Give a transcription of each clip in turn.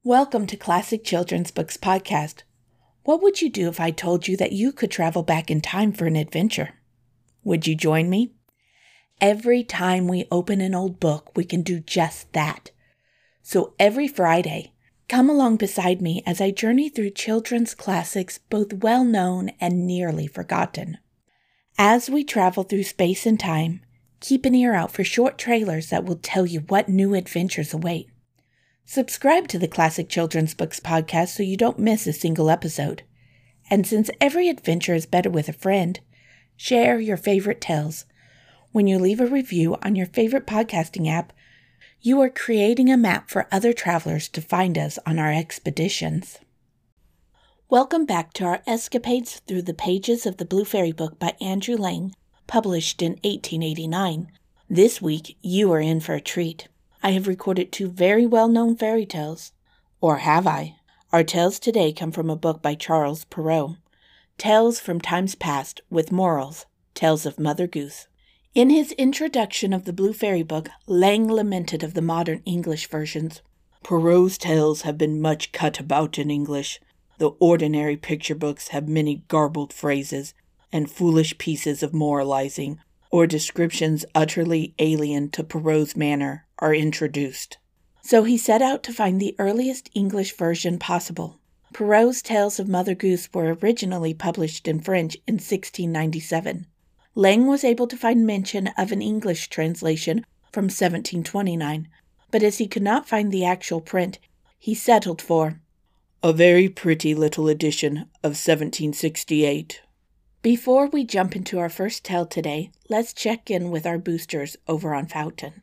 Welcome to Classic Children's Books Podcast. What would you do if I told you that you could travel back in time for an adventure? Would you join me? Every time we open an old book, we can do just that. So every Friday, come along beside me as I journey through children's classics, both well-known and nearly forgotten. As we travel through space and time, keep an ear out for short trailers that will tell you what new adventures await. Subscribe to the Classic Children's Books Podcast so you don't miss a single episode. And since every adventure is better with a friend, share your favorite tales. When you leave a review on your favorite podcasting app, you are creating a map for other travelers to find us on our expeditions. Welcome back to our escapades through the pages of the Blue Fairy Book by Andrew Lang, published in 1889. This week, you are in for a treat. I have recorded two very well-known fairy tales. Or have I? Our tales today come from a book by Charles Perrault, Tales from Times Past with Morals, Tales of Mother Goose. In his introduction of the Blue Fairy Book, Lang lamented of the modern English versions. Perrault's tales have been much cut about in English. The ordinary picture books have many garbled phrases and foolish pieces of moralizing, or descriptions utterly alien to Perrault's manner are introduced. So he set out to find the earliest English version possible. Perrault's Tales of Mother Goose were originally published in French in 1697. Lang was able to find mention of an English translation from 1729, but as he could not find the actual print, he settled for a very pretty little edition of 1768. Before we jump into our first tale today, let's check in with our boosters over on Fountain.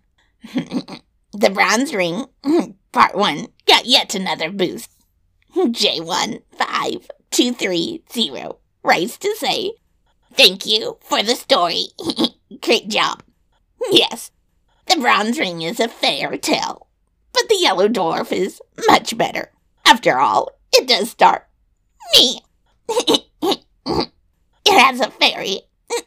The Bronze Ring, Part 1, got yet another boost. J15230 writes to say, "Thank you for the story. Great job. Yes, The Bronze Ring is a fair tale, but The Yellow Dwarf is much better. After all, it does star me. It has a very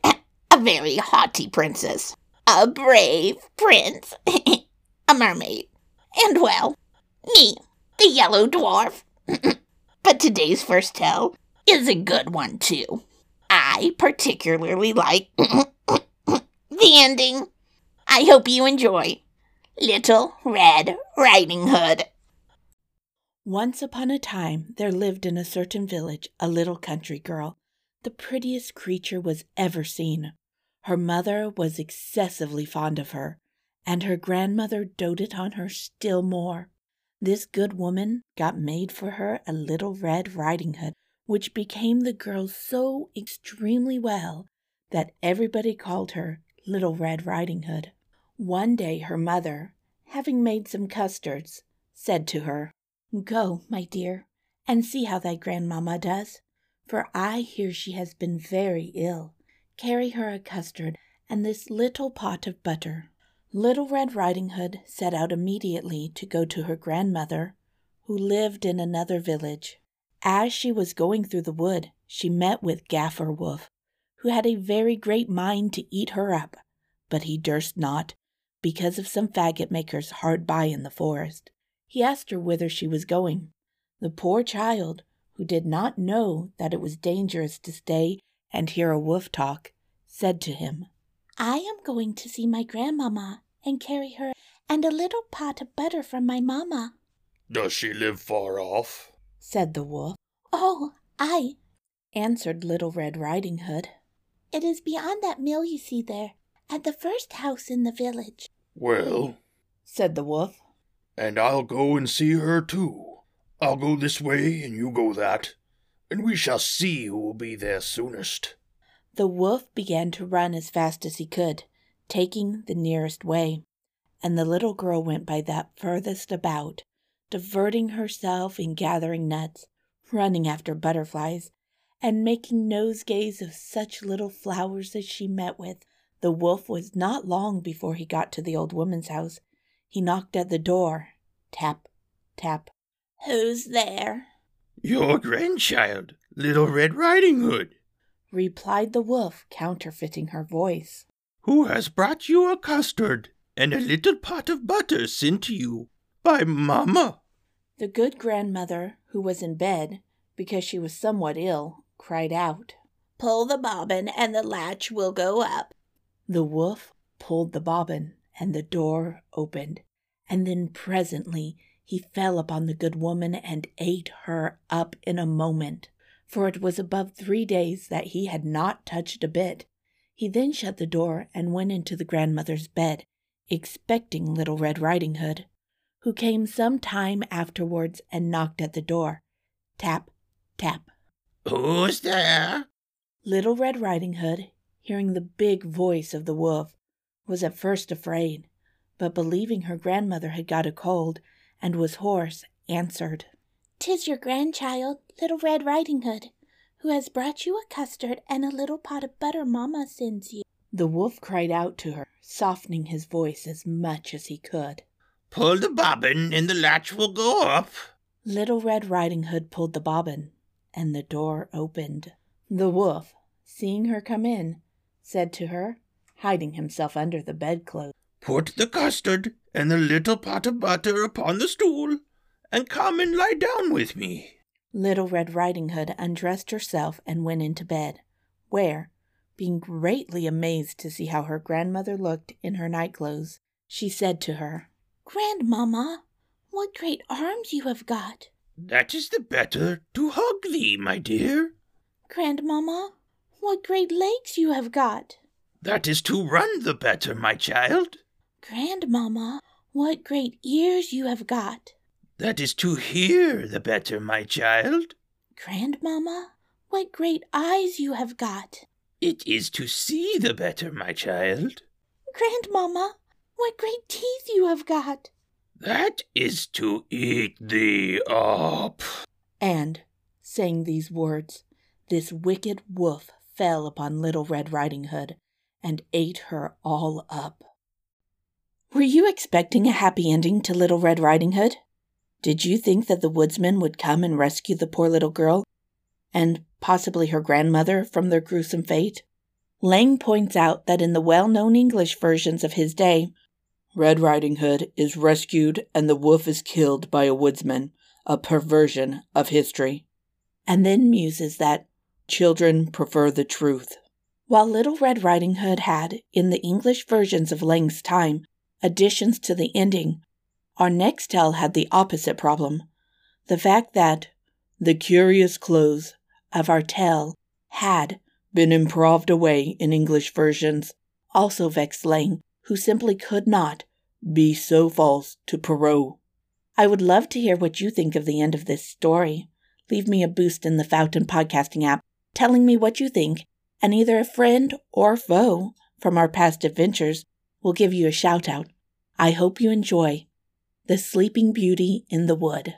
haughty princess, a brave prince, a mermaid, and, well, me, the Yellow Dwarf. But today's first tale is a good one, too. I particularly like the ending. I hope you enjoy Little Red Riding Hood." Once upon a time, there lived in a certain village a little country girl. The prettiest creature was ever seen. Her mother was excessively fond of her, and her grandmother doted on her still more. This good woman got made for her a little red riding hood, which became the girl so extremely well that everybody called her Little Red Riding Hood. One day her mother, having made some custards, said to her, "Go, my dear, and see how thy grandmamma does, for I hear she has been very ill. Carry her a custard and this little pot of butter." Little Red Riding Hood set out immediately to go to her grandmother, who lived in another village. As she was going through the wood, she met with Gaffer Wolf, who had a very great mind to eat her up, but he durst not, because of some faggot makers hard by in the forest. He asked her whither she was going. The poor child, who did not know that it was dangerous to stay and hear a wolf talk, said to him, "I am going to see my grandmamma and carry her and a little pot of butter from my mamma." "Does she live far off?" said the wolf. "Oh, aye," answered Little Red Riding Hood. "It is beyond that mill you see there, at the first house in the village." "Well," said the wolf, "and I'll go and see her too. I'll go this way and you go that, and we shall see who will be there soonest." The wolf began to run as fast as he could, taking the nearest way, and the little girl went by that furthest about, diverting herself in gathering nuts, running after butterflies, and making nosegays of such little flowers as she met with. The wolf was not long before he got to the old woman's house. He knocked at the door. Tap, tap. "Who's there?" "Your grandchild, Little Red Riding Hood," replied the wolf, counterfeiting her voice. "who has brought you a custard and a little pot of butter sent to you by Mamma." The good grandmother, who was in bed, because she was somewhat ill, cried out, "Pull the bobbin and the latch will go up." The wolf pulled the bobbin, and the door opened, and then presently he fell upon the good woman and ate her up in a moment, for it was above 3 days that he had not touched a bit. He then shut the door and went into the grandmother's bed, expecting Little Red Riding Hood, who came some time afterwards and knocked at the door. Tap, tap. "Who's there?" Little Red Riding Hood, hearing the big voice of the wolf, was at first afraid, but believing her grandmother had got a cold and was hoarse, answered, "'Tis your grandchild, Little Red Riding Hood, who has brought you a custard and a little pot of butter Mamma sends you." The wolf cried out to her, softening his voice as much as he could. "Pull the bobbin and the latch will go up." Little Red Riding Hood pulled the bobbin, and the door opened. The wolf, seeing her come in, said to her, hiding himself under the bedclothes, "Put the custard and the little pot of butter upon the stool, and come and lie down with me." Little Red Riding Hood undressed herself and went into bed, where, being greatly amazed to see how her grandmother looked in her nightclothes, she said to her, "Grandmamma, what great arms you have got!" "That is the better to hug thee, my dear." "Grandmamma, what great legs you have got!" "That is to run the better, my child." "Grandmamma, what great ears you have got!" "That is to hear the better, my child." "Grandmamma, what great eyes you have got!" "It is to see the better, my child." "Grandmamma, what great teeth you have got!" "That is to eat thee up." and, saying these words, this wicked wolf fell upon Little Red Riding Hood and ate her all up. Were you expecting a happy ending to Little Red Riding Hood? Did you think that the woodsman would come and rescue the poor little girl, and possibly her grandmother, from their gruesome fate? Lang points out that in the well-known English versions of his day, Red Riding Hood is rescued and the wolf is killed by a woodsman, a perversion of history, and then muses that children prefer the truth. While Little Red Riding Hood had, in the English versions of Lang's time, additions to the ending, our next tale had the opposite problem. The fact that the curious close of our tale had been improved away in English versions also vexed Lang, who simply could not be so false to Perrault. I would love to hear what you think of the end of this story. Leave me a boost in the Fountain Podcasting app, telling me what you think, and either a friend or foe from our past adventures will give you a shout-out. I hope you enjoy The Sleeping Beauty in the Wood.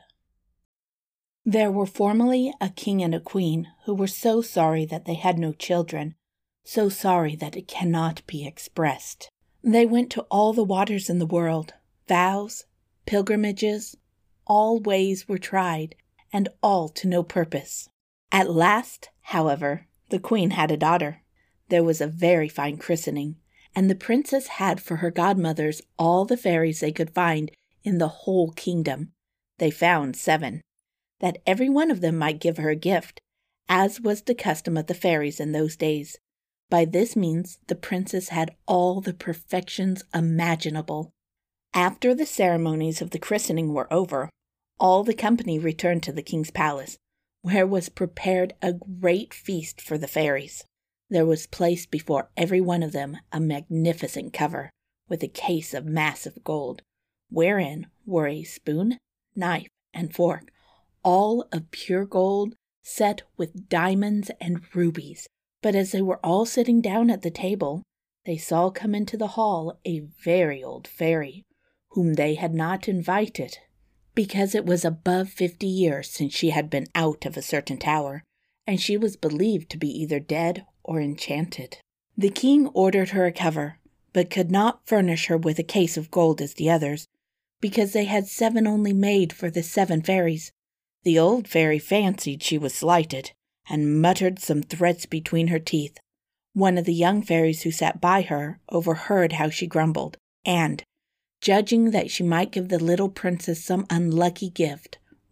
There were formerly a king and a queen who were so sorry that they had no children, so sorry that it cannot be expressed. They went to all the waters in the world, vows, pilgrimages, all ways were tried, and all to no purpose. At last, however, the queen had a daughter. There was a very fine christening, and the princess had for her godmothers all the fairies they could find in the whole kingdom. They found 7, that every one of them might give her a gift, as was the custom of the fairies in those days. By this means the princess had all the perfections imaginable. After the ceremonies of the christening were over, all the company returned to the king's palace, where was prepared a great feast for the fairies. There was placed before every one of them a magnificent cover, with a case of massive gold, wherein were a spoon, knife, and fork, all of pure gold, set with diamonds and rubies. But as they were all sitting down at the table, they saw come into the hall a very old fairy, whom they had not invited, because it was above 50 years since she had been out of a certain tower, and she was believed to be either dead or enchanted. The king ordered her a cover, but could not furnish her with a case of gold as the others, because they had 7 only made for the 7 fairies. The old fairy fancied she was slighted, and muttered some threats between her teeth. One of the young fairies who sat by her overheard how she grumbled, and, judging that she might give the little princess some unlucky gift,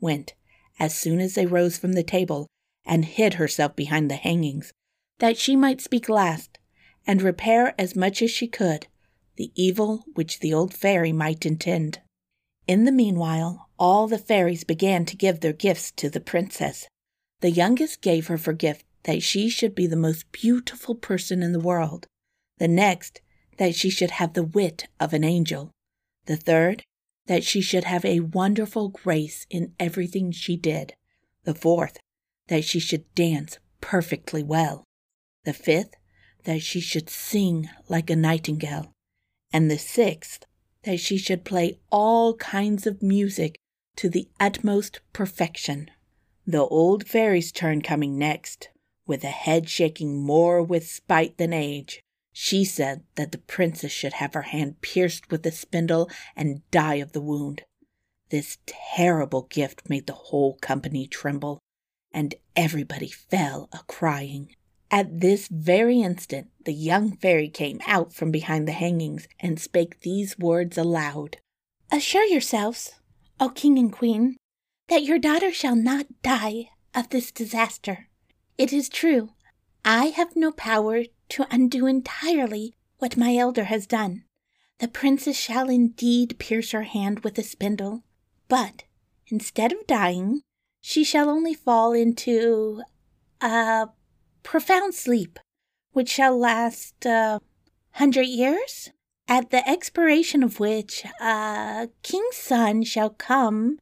went, as soon as they rose from the table, and hid herself behind the hangings, that she might speak last, and repair as much as she could the evil which the old fairy might intend. In the meanwhile, all the fairies began to give their gifts to the princess. The youngest gave her for gift that she should be the most beautiful person in the world. The next, that she should have the wit of an angel. The third, that she should have a wonderful grace in everything she did. The fourth, that she should dance perfectly well. The fifth, that she should sing like a nightingale. And the sixth, that she should play all kinds of music to the utmost perfection. The old fairy's turn coming next, with a head shaking more with spite than age, she said that the princess should have her hand pierced with a spindle and die of the wound. This terrible gift made the whole company tremble, and everybody fell a-crying. At this very instant the young fairy came out from behind the hangings and spake these words aloud. Assure yourselves, O king and queen, that your daughter shall not die of this disaster. It is true, I have no power to undo entirely what my elder has done. The princess shall indeed pierce her hand with a spindle, but instead of dying, she shall only fall into a profound sleep, which shall last 100 years, at the expiration of which a king's son shall come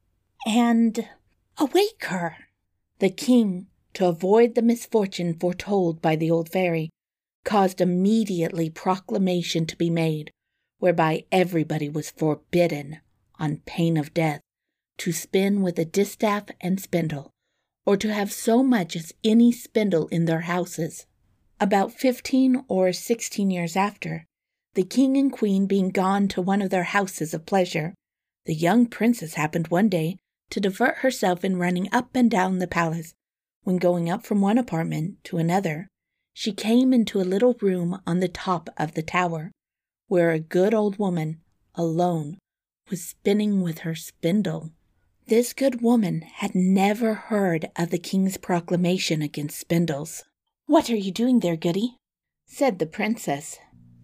and awake her. The king, to avoid the misfortune foretold by the old fairy, caused immediately proclamation to be made, whereby everybody was forbidden, on pain of death, to spin with a distaff and spindle, or to have so much as any spindle in their houses. About 15 or 16 years after, the king and queen being gone to one of their houses of pleasure, the young princess happened one day to divert herself in running up and down the palace. When going up from one apartment to another, she came into a little room on the top of the tower, where a good old woman, alone, was spinning with her spindle. This good woman had never heard of the king's proclamation against spindles. "What are you doing there, Goody?" said the princess.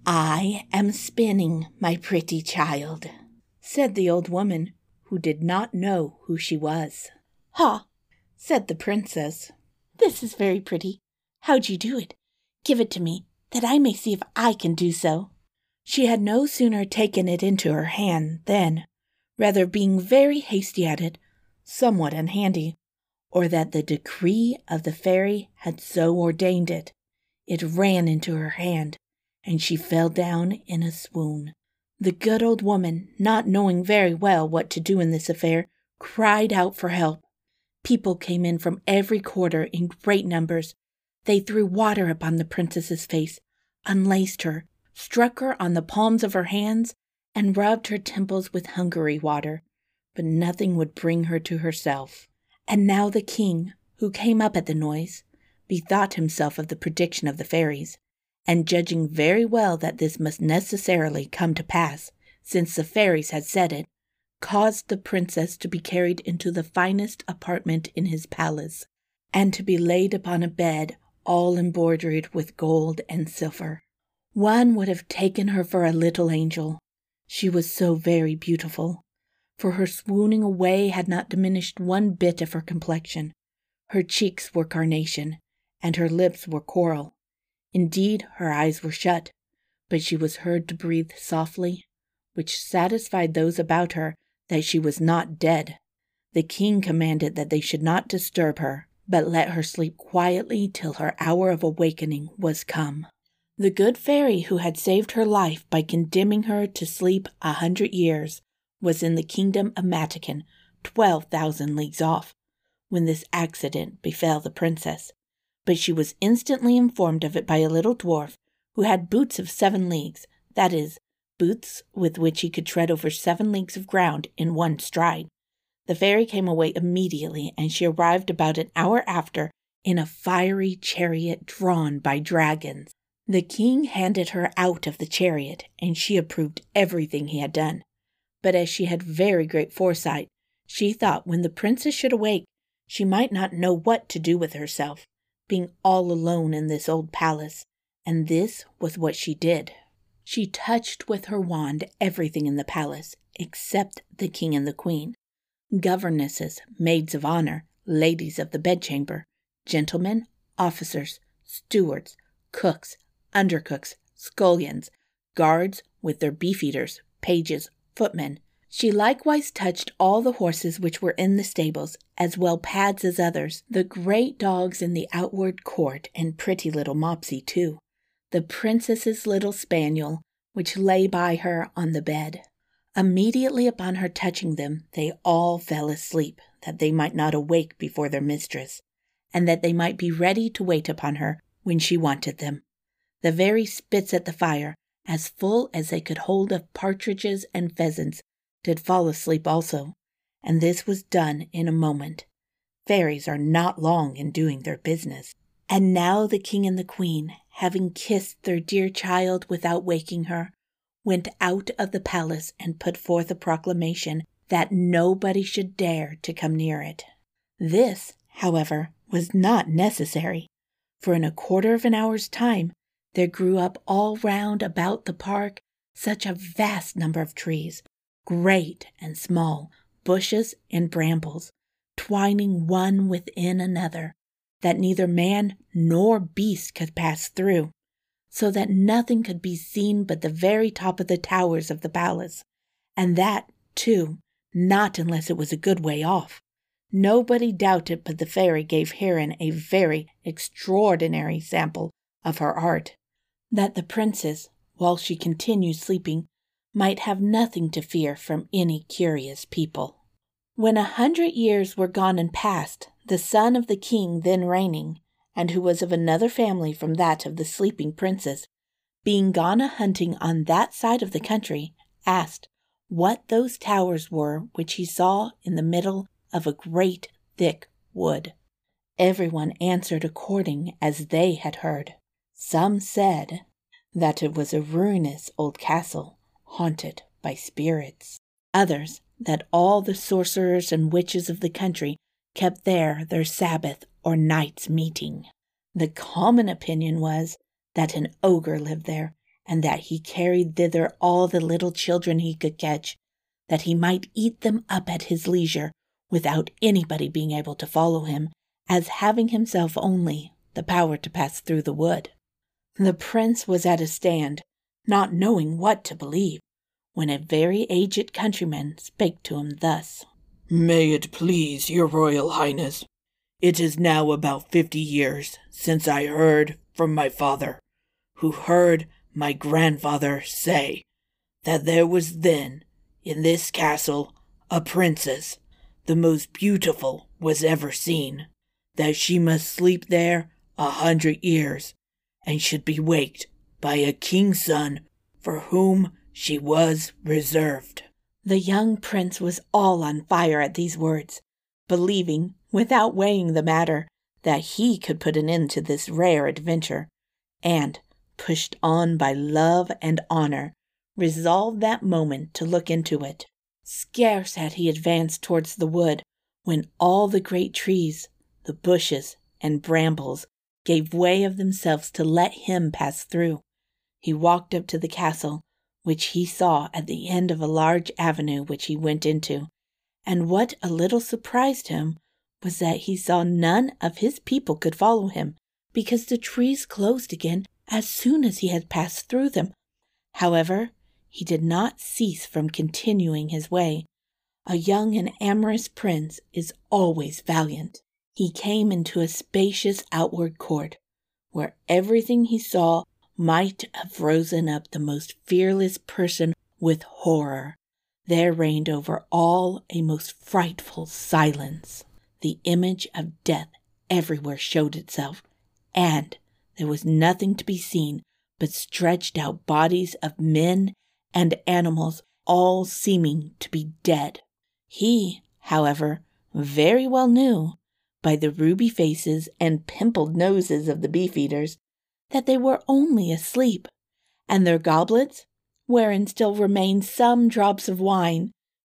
"I am spinning, my pretty child," said the old woman, who did not know who she was. "Ha!" said the princess. "This is very pretty. How'd you do it? Give it to me, that I may see if I can do so." She had no sooner taken it into her hand than, rather being very hasty at it, somewhat unhandy, or that the decree of the fairy had so ordained it, it ran into her hand, and she fell down in a swoon. The good old woman, not knowing very well what to do in this affair, cried out for help. People came in from every quarter in great numbers. They threw water upon the princess's face, unlaced her, struck her on the palms of her hands, and rubbed her temples with Hungary water, but nothing would bring her to herself. And now the king, who came up at the noise, bethought himself of the prediction of the fairies, and judging very well that this must necessarily come to pass, since the fairies had said it, caused the princess to be carried into the finest apartment in his palace, and to be laid upon a bed all embroidered with gold and silver. One would have taken her for a little angel. She was so very beautiful, for her swooning away had not diminished one bit of her complexion. Her cheeks were carnation, and her lips were coral. Indeed, her eyes were shut, but she was heard to breathe softly, which satisfied those about her that she was not dead. The king commanded that they should not disturb her, but let her sleep quietly till her hour of awakening was come. The good fairy who had saved her life by condemning her to sleep 100 years was in the kingdom of Matakin, 12,000 leagues off, when this accident befell the princess. But she was instantly informed of it by a little dwarf who had boots of 7 leagues, that is, boots with which he could tread over 7 leagues of ground in one stride. The fairy came away immediately, and she arrived about an hour after in a fiery chariot drawn by dragons. The king handed her out of the chariot, and she approved everything he had done. But as she had very great foresight, She thought when the princess should awake, she might not know what to do with herself, being all alone in this old palace, and this was what she did. She touched with her wand everything in the palace, except the king and the queen, governesses, maids of honor, ladies of the bedchamber, gentlemen, officers, stewards, cooks, undercooks, scullions, guards with their beefeaters, pages, footmen. She likewise touched all the horses which were in the stables, as well pads as others, the great dogs in the outward court, and pretty little Mopsy too, the princess's little spaniel, which lay by her on the bed. Immediately upon her touching them, they all fell asleep, that they might not awake before their mistress, and that they might be ready to wait upon her when she wanted them. The very spits at the fire, as full as they could hold of partridges and pheasants, did fall asleep also, and this was done in a moment. Fairies are not long in doing their business. And now the king and the queen, having kissed their dear child without waking her, went out of the palace and put forth a proclamation that nobody should dare to come near it. This, however, was not necessary, for in a quarter of an hour's time there grew up all round about the park such a vast number of trees, great and small, bushes and brambles, twining one within another, that neither man nor beast could pass through, so that nothing could be seen but the very top of the towers of the palace, and that, too, not unless it was a good way off. Nobody doubted but the fairy gave herein a very extraordinary sample of her art, that the princess, while she continued sleeping, might have nothing to fear from any curious people. When 100 years were gone and past, the son of the king then reigning, and who was of another family from that of the sleeping princess, being gone a-hunting on that side of the country, asked what those towers were which he saw in the middle of a great thick wood. Everyone answered according as they had heard. Some said that it was a ruinous old castle, haunted by spirits. Others, that all the sorcerers and witches of the country kept there their Sabbath or night's meeting. The common opinion was that an ogre lived there, and that he carried thither all the little children he could catch, that he might eat them up at his leisure, without anybody being able to follow him, as having himself only the power to pass through the wood. The prince was at a stand, not knowing what to believe, when a very aged countryman spake to him thus. May it please your royal highness, it is now about 50 years since I heard from my father, who heard my grandfather say that there was then in this castle a princess, the most beautiful was ever seen, that she must sleep there 100 years, and should be waked by a king's son for whom she was reserved. The young prince was all on fire at these words, believing, without weighing the matter, that he could put an end to this rare adventure, and, pushed on by love and honor, resolved that moment to look into it. Scarce had he advanced towards the wood, when all the great trees, the bushes, and brambles gave way of themselves to let him pass through. He walked up to the castle, which he saw at the end of a large avenue which he went into, and what a little surprised him was that he saw none of his people could follow him, because the trees closed again as soon as he had passed through them. However, he did not cease from continuing his way. A young and amorous prince is always valiant. He came into a spacious outward court, where everything he saw might have risen up the most fearless person with horror. There reigned over all a most frightful silence. The image of death everywhere showed itself, and there was nothing to be seen but stretched out bodies of men and animals, all seeming to be dead. He, however, very well knew, by the ruby faces and pimpled noses of the beefeaters, that they were only asleep, and their goblets, wherein still remained some drops of wine,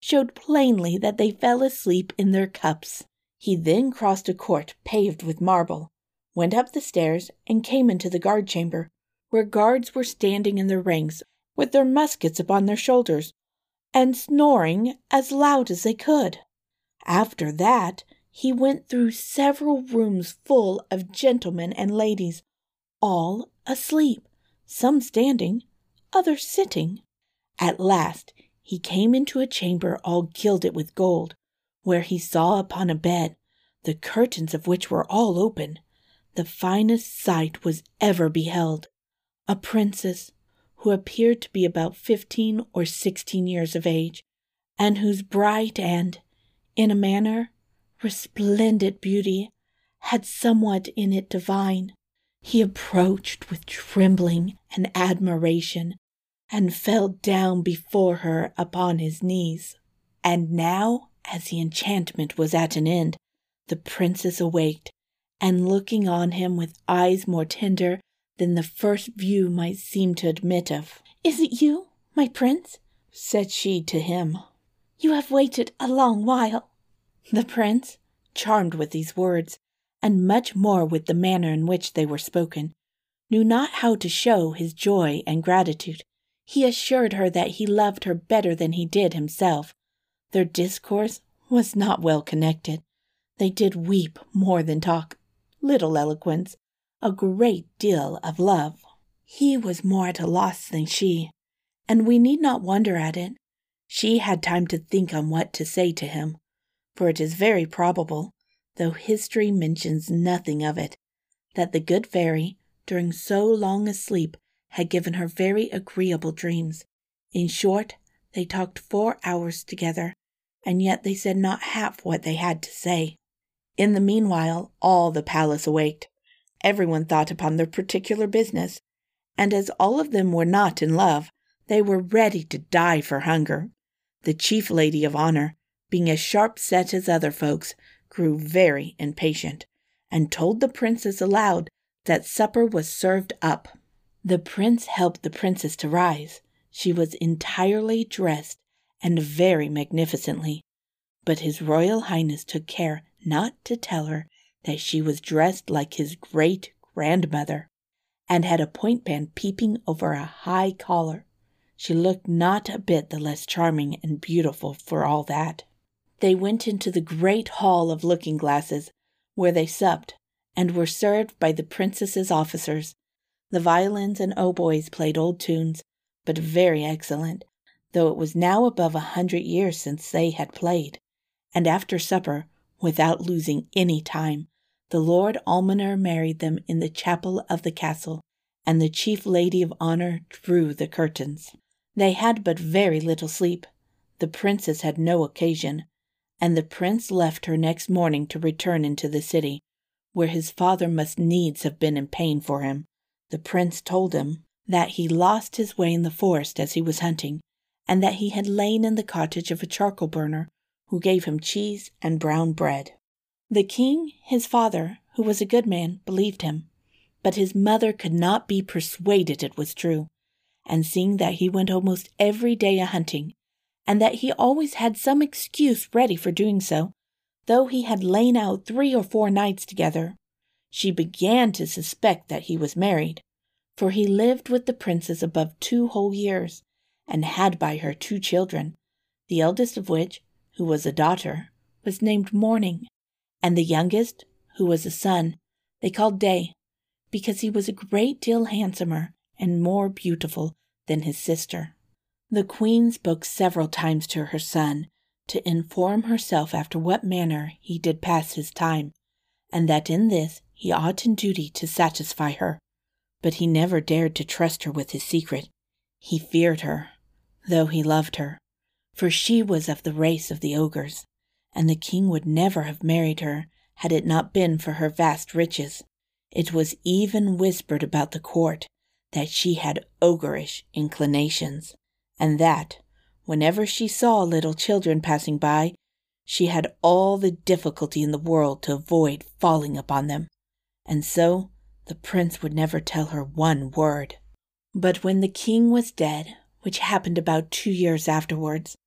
showed plainly that they fell asleep in their cups. He then crossed a court paved with marble, went up the stairs, and came into the guard chamber, where guards were standing in their ranks with their muskets upon their shoulders, and snoring as loud as they could. After that, he went through several rooms full of gentlemen and ladies, all asleep, some standing, others sitting. At last he came into a chamber all gilded with gold, where he saw upon a bed, the curtains of which were all open, the finest sight was ever beheld, a princess, who appeared to be about 15 or 16 years of age, and whose bright and, in a manner, resplendent beauty had somewhat in it divine. He approached with trembling and admiration, and fell down before her upon his knees. And now, as the enchantment was at an end, the princess awaked, and looking on him with eyes more tender than the first view might seem to admit of. "Is it you, my prince?" said she to him. "You have waited a long while." The prince, charmed with these words, and much more with the manner in which they were spoken, knew not how to show his joy and gratitude. He assured her that he loved her better than he did himself. Their discourse was not well connected. They did weep more than talk, little eloquence, a great deal of love. He was more at a loss than she, and we need not wonder at it. She had time to think on what to say to him, for it is very probable, though history mentions nothing of it, that the good fairy, during so long a sleep, had given her very agreeable dreams. In short, they talked 4 hours together, and yet they said not half what they had to say. In the meanwhile, all the palace awaked. Everyone thought upon their particular business, and as all of them were not in love, they were ready to die for hunger. The chief lady of honor, being as sharp-set as other folks, grew very impatient, and told the princess aloud that supper was served up. The prince helped the princess to rise. She was entirely dressed, and very magnificently, but His Royal Highness took care not to tell her that she was dressed like his great-grandmother, and had a point band peeping over a high collar. She looked not a bit the less charming and beautiful for all that. They went into the great hall of looking-glasses, where they supped, and were served by the princess's officers. The violins and hautboys played old tunes, but very excellent, though it was now above 100 years since they had played. And after supper, without losing any time, the Lord Almoner married them in the chapel of the castle, and the chief lady of honor drew the curtains. They had but very little sleep. The princess had no occasion, and the prince left her next morning to return into the city, where his father must needs have been in pain for him. The prince told him that he lost his way in the forest as he was hunting, and that he had lain in the cottage of a charcoal burner, who gave him cheese and brown bread. The king, his father, who was a good man, believed him, but his mother could not be persuaded it was true, and seeing that he went almost every day a-hunting, and that he always had some excuse ready for doing so, though he had lain out 3 or 4 nights together, she began to suspect that he was married, for he lived with the princess above 2 whole years, and had by her 2 children, the eldest of which, who was a daughter, was named Morning, and the youngest, who was a son, they called Day, because he was a great deal handsomer and more beautiful than his sister. The queen spoke several times to her son, to inform herself after what manner he did pass his time, and that in this he ought in duty to satisfy her. But he never dared to trust her with his secret. He feared her, though he loved her, for she was of the race of the ogres, and the king would never have married her had it not been for her vast riches. It was even whispered about the court that she had ogreish inclinations, and that, whenever she saw little children passing by, she had all the difficulty in the world to avoid falling upon them, and so the prince would never tell her one word. But when the king was dead, which happened about 2 years afterwards,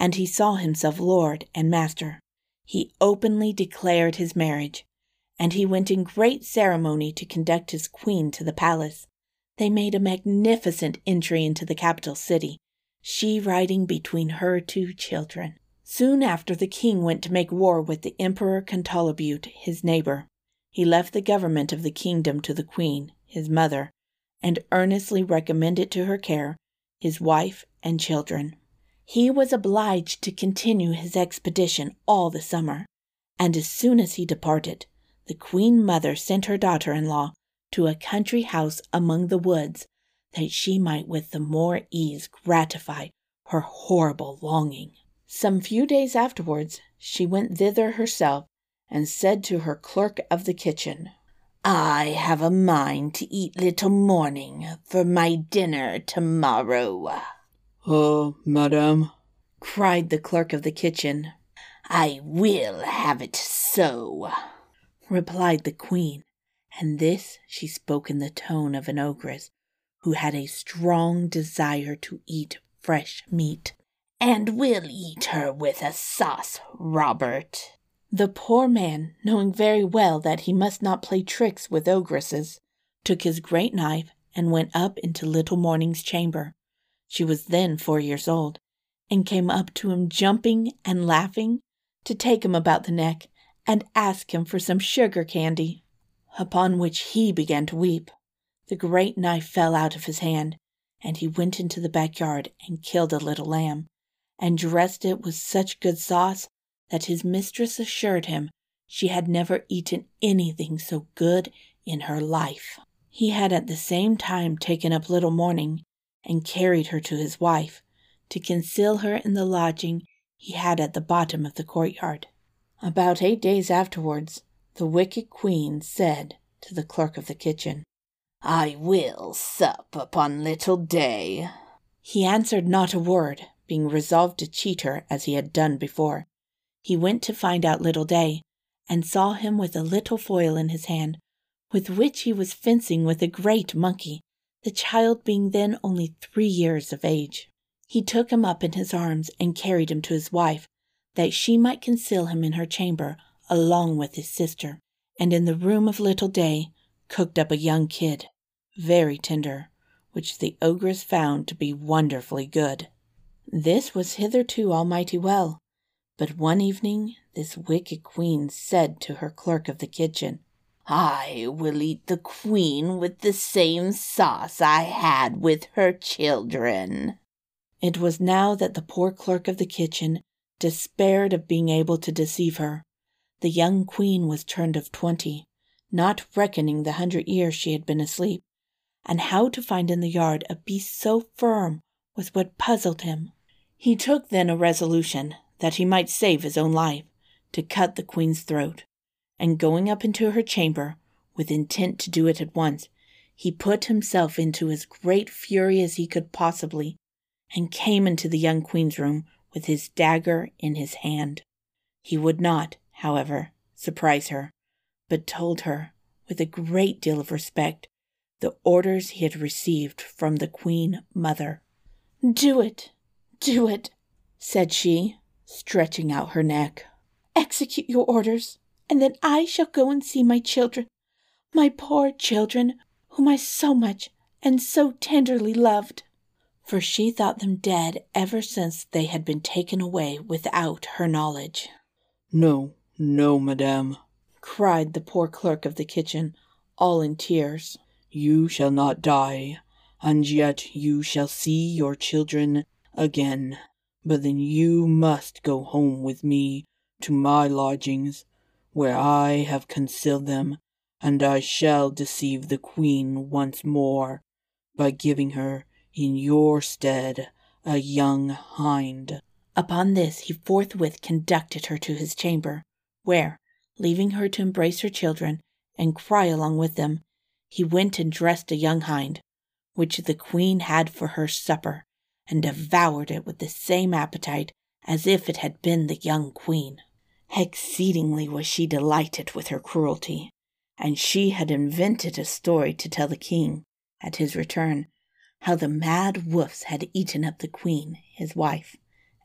and he saw himself lord and master. He openly declared his marriage, and he went in great ceremony to conduct his queen to the palace. They made a magnificent entry into the capital city, she riding between her 2 children. Soon after, the king went to make war with the Emperor Cantolabute, his neighbor. He left the government of the kingdom to the queen, his mother, and earnestly recommended to her care his wife and children. He was obliged to continue his expedition all the summer, and as soon as he departed, the queen mother sent her daughter-in-law to a country house among the woods, that she might with the more ease gratify her horrible longing. Some few days afterwards, she went thither herself, and said to her clerk of the kitchen, "I have a mind to eat little morning for my dinner tomorrow." Madame, cried the clerk of the kitchen. "I will have it so," replied the queen, and this she spoke in the tone of an ogress who had a strong desire to eat fresh meat. "And we'll eat her with a sauce, Robert." The poor man, knowing very well that he must not play tricks with ogresses, took his great knife and went up into little Morning's chamber. She was then 4 years old, and came up to him jumping and laughing, to take him about the neck and ask him for some sugar candy, upon which he began to weep. The great knife fell out of his hand, and he went into the backyard and killed a little lamb, and dressed it with such good sauce that his mistress assured him she had never eaten anything so good in her life. He had at the same time taken up little Morning and carried her to his wife, to conceal her in the lodging he had at the bottom of the courtyard. About 8 days afterwards, the wicked queen said to the clerk of the kitchen, "I will sup upon little Day." He answered not a word, being resolved to cheat her as he had done before. He went to find out little Day, and saw him with a little foil in his hand, with which he was fencing with a great monkey, the child being then only 3 years of age. He took him up in his arms and carried him to his wife, that she might conceal him in her chamber along with his sister, and in the room of little Day cooked up a young kid, very tender, which the ogress found to be wonderfully good. This was hitherto all mighty well, but one evening this wicked queen said to her clerk of the kitchen, "I will eat the queen with the same sauce I had with her children." It was now that the poor clerk of the kitchen despaired of being able to deceive her. The young queen was turned of 20, not reckoning the 100 years she had been asleep, and how to find in the yard a beast so firm was what puzzled him. He took then a resolution, that he might save his own life, to cut the queen's throat, and going up into her chamber, with intent to do it at once, he put himself into as great fury as he could possibly, and came into the young queen's room with his dagger in his hand. He would not, however, surprise her, but told her, with a great deal of respect, the orders he had received from the queen mother. "Do it, do it," said she, stretching out her neck. "Execute your orders, and then I shall go and see my children, my poor children, whom I so much and so tenderly loved." For she thought them dead ever since they had been taken away without her knowledge. No, no, madame, cried the poor clerk of the kitchen, all in tears. You shall not die, and yet you shall see your children again. But then you must go home with me to my lodgings, where I have concealed them, and I shall deceive the queen once more by giving her in your stead a young hind. Upon this he forthwith conducted her to his chamber, where, leaving her to embrace her children and cry along with them, he went and dressed a young hind, which the queen had for her supper, and devoured it with the same appetite as if it had been the young queen. Exceedingly was she delighted with her cruelty, and she had invented a story to tell the king, at his return, how the mad wolves had eaten up the queen, his wife,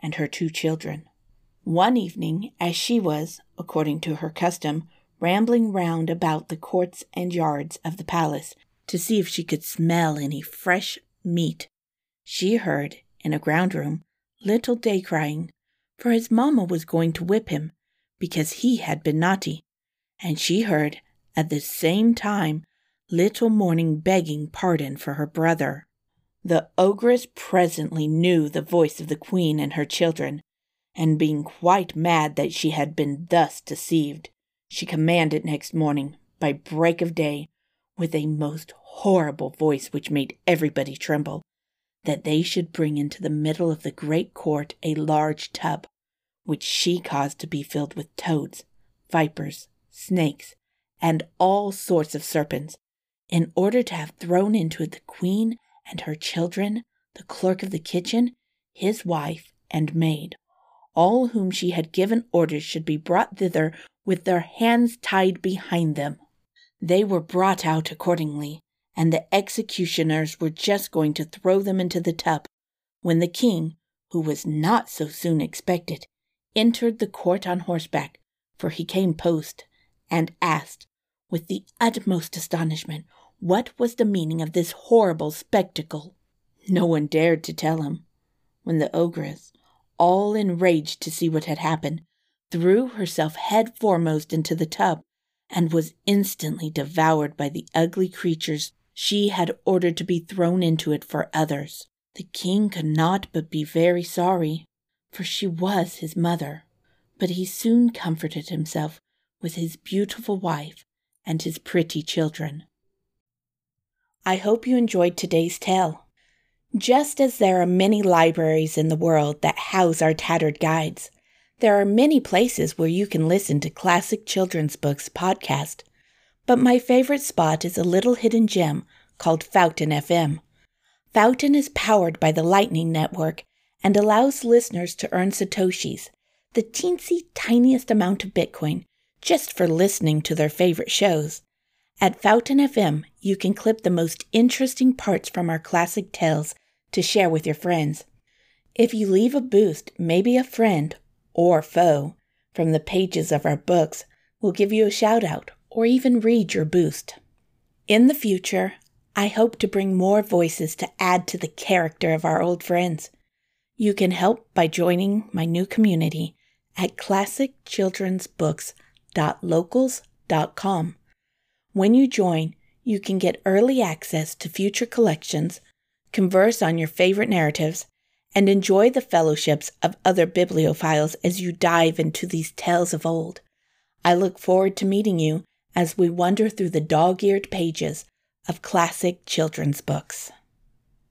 and her 2 children. One evening, as she was, according to her custom, rambling round about the courts and yards of the palace to see if she could smell any fresh meat, she heard, in a ground room, little Day crying, for his mamma was going to whip him, because he had been naughty, and she heard, at the same time, little Morning begging pardon for her brother. The ogress presently knew the voice of the queen and her children, and being quite mad that she had been thus deceived, she commanded next morning, by break of day, with a most horrible voice which made everybody tremble, that they should bring into the middle of the great court a large tub, which she caused to be filled with toads, vipers, snakes, and all sorts of serpents, in order to have thrown into it the queen and her children, the clerk of the kitchen, his wife, and maid, all whom she had given orders should be brought thither with their hands tied behind them. They were brought out accordingly, and the executioners were just going to throw them into the tub, when the king, who was not so soon expected, entered the court on horseback, for he came post, and asked, with the utmost astonishment, what was the meaning of this horrible spectacle. No one dared to tell him, when the ogress, all enraged to see what had happened, threw herself head foremost into the tub, and was instantly devoured by the ugly creatures she had ordered to be thrown into it for others. The king could not but be very sorry, for she was his mother, but he soon comforted himself with his beautiful wife and his pretty children. I hope you enjoyed today's tale. Just as there are many libraries in the world that house our tattered guides, there are many places where you can listen to Classic Children's Books podcast. But my favorite spot is a little hidden gem called Fountain FM. Fountain is powered by the Lightning Network and allows listeners to earn Satoshis, the teensy tiniest amount of Bitcoin, just for listening to their favorite shows. At Fountain FM, you can clip the most interesting parts from our classic tales to share with your friends. If you leave a boost, maybe a friend or foe from the pages of our books will give you a shout out or even read your boost. In the future, I hope to bring more voices to add to the character of our old friends. You can help by joining my new community at classicchildrensbooks.locals.com. When you join, you can get early access to future collections, converse on your favorite narratives, and enjoy the fellowships of other bibliophiles as you dive into these tales of old. I look forward to meeting you as we wander through the dog-eared pages of classic children's books.